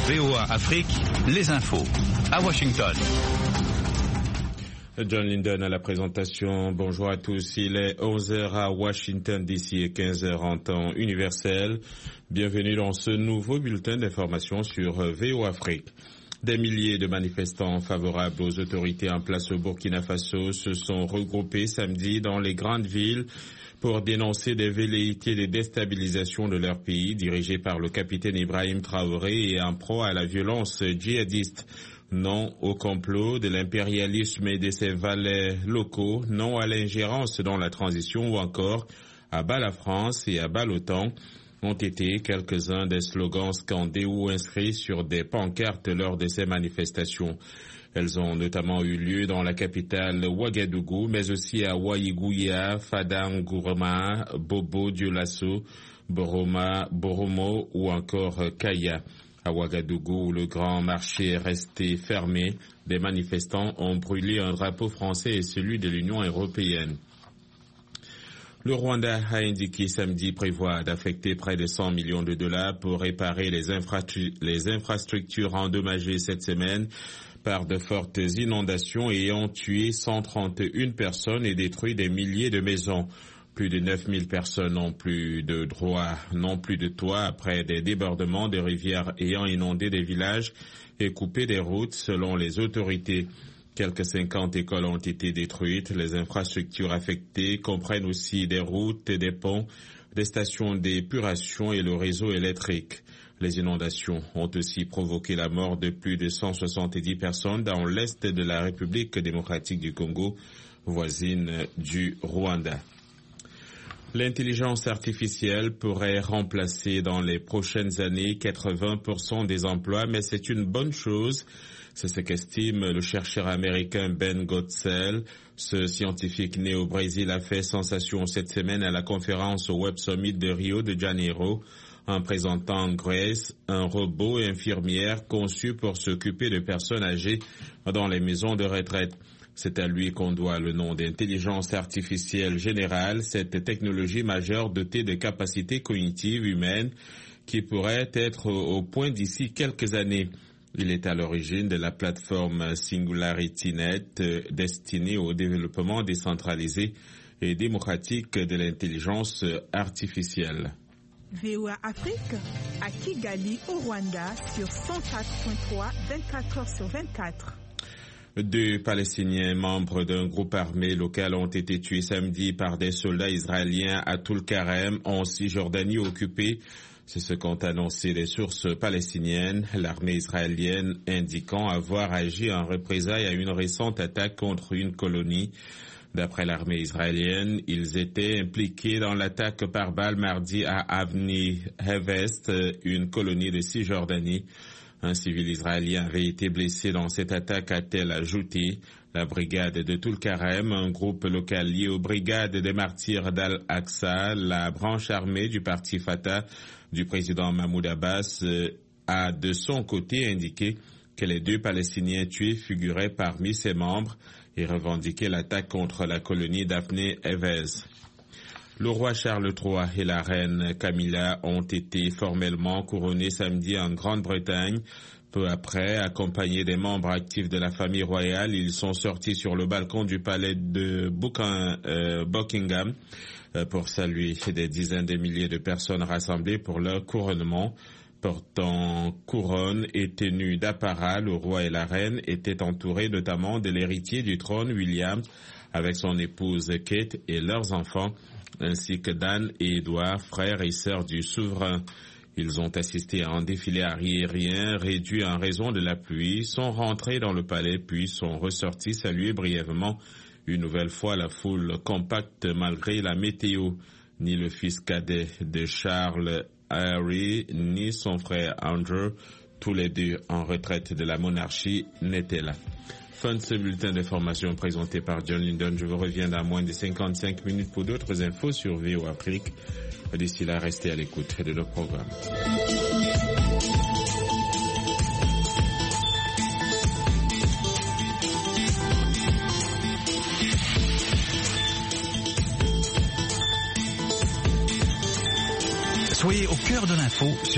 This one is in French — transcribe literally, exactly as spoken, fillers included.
V O A Afrique, les infos. À Washington. John Linden à la présentation. Bonjour à tous. Il est onze heures à Washington D C et quinze heures en temps universel. Bienvenue dans ce nouveau bulletin d'information sur V O A Afrique. Des milliers de manifestants favorables aux autorités en place au Burkina Faso se sont regroupés samedi dans les grandes villes pour dénoncer des velléités de déstabilisation de leur pays dirigées par le capitaine Ibrahim Traoré et en proie à la violence djihadiste. Non au complot de l'impérialisme et de ses valets locaux, non à l'ingérence dans la transition ou encore à bas la France et à bas l'OTAN ont été quelques-uns des slogans scandés ou inscrits sur des pancartes lors de ces manifestations. Elles ont notamment eu lieu dans la capitale Ouagadougou, mais aussi à Waïgouya, Fadangourma, Bobo Dioulasso, Boroma, Boromo ou encore Kaya. À Ouagadougou, où le grand marché est resté fermé, des manifestants ont brûlé un drapeau français et celui de l'Union européenne. Le Rwanda a indiqué samedi prévoir d'affecter près de cent millions de dollars pour réparer les, infra- les infrastructures endommagées cette semaine par de fortes inondations ayant tué cent trente et une personnes et détruit des milliers de maisons. Plus de neuf mille personnes n'ont plus de droit, n'ont plus de toit après des débordements de rivières ayant inondé des villages et coupé des routes selon les autorités. Quelques cinquante écoles ont été détruites. Les infrastructures affectées comprennent aussi des routes, des ponts, des stations d'épuration et le réseau électrique. Les inondations ont aussi provoqué la mort de plus de cent soixante-dix personnes dans l'est de la République démocratique du Congo, voisine du Rwanda. L'intelligence artificielle pourrait remplacer dans les prochaines années quatre-vingts pour cent des emplois, mais c'est une bonne chose. C'est ce qu'estime le chercheur américain Ben Godsell. Ce scientifique né au Brésil a fait sensation cette semaine à la conférence au Web Summit de Rio de Janeiro en présentant Grace, un robot infirmière conçu pour s'occuper de personnes âgées dans les maisons de retraite. C'est à lui qu'on doit le nom d'intelligence artificielle générale, cette technologie majeure dotée de capacités cognitives humaines qui pourrait être au point d'ici quelques années. Il est à l'origine de la plateforme SingularityNet destinée au développement décentralisé et démocratique de l'intelligence artificielle. V O A Afrique à Kigali au Rwanda sur cent quatre point trois, vingt-quatre heures sur vingt-quatre. Deux Palestiniens membres d'un groupe armé local ont été tués samedi par des soldats israéliens à Toul-Karem en Cisjordanie occupée. C'est ce qu'ont annoncé les sources palestiniennes, l'armée israélienne indiquant avoir agi en représailles à une récente attaque contre une colonie. D'après l'armée israélienne, ils étaient impliqués dans l'attaque par balle mardi à Avni Hevest, une colonie de Cisjordanie. Un civil israélien avait été blessé dans cette attaque, a-t-elle ajouté. La brigade de Toul-Karem, un groupe local lié aux brigades des martyrs d'Al-Aqsa, la branche armée du parti Fatah du président Mahmoud Abbas, a de son côté indiqué que les deux Palestiniens tués figuraient parmi ses membres et revendiquaient l'attaque contre la colonie d'Avni Hevez. Le roi Charles trois et la reine Camilla ont été formellement couronnés samedi en Grande-Bretagne. Peu après, accompagnés des membres actifs de la famille royale, ils sont sortis sur le balcon du palais de Buckingham pour saluer des dizaines de milliers de personnes rassemblées pour leur couronnement. Portant couronne et tenue d'apparat, le roi et la reine étaient entourés notamment de l'héritier du trône, William, avec son épouse Kate et leurs enfants, ainsi que Dan et Édouard, frères et sœurs du souverain. Ils ont assisté à un défilé aérien réduit en raison de la pluie, sont rentrés dans le palais puis sont ressortis saluer brièvement une nouvelle fois la foule compacte malgré la météo. Ni le fils cadet de Charles, Harry, ni son frère Andrew, tous les deux en retraite de la monarchie, n'étaient là. Fin de ce bulletin d'information présenté par John Linden. Je vous reviens dans moins de cinquante-cinq minutes pour d'autres infos sur V O A Afrique. D'ici là, restez à l'écoute de nos programmes. Soyez au cœur de l'info sur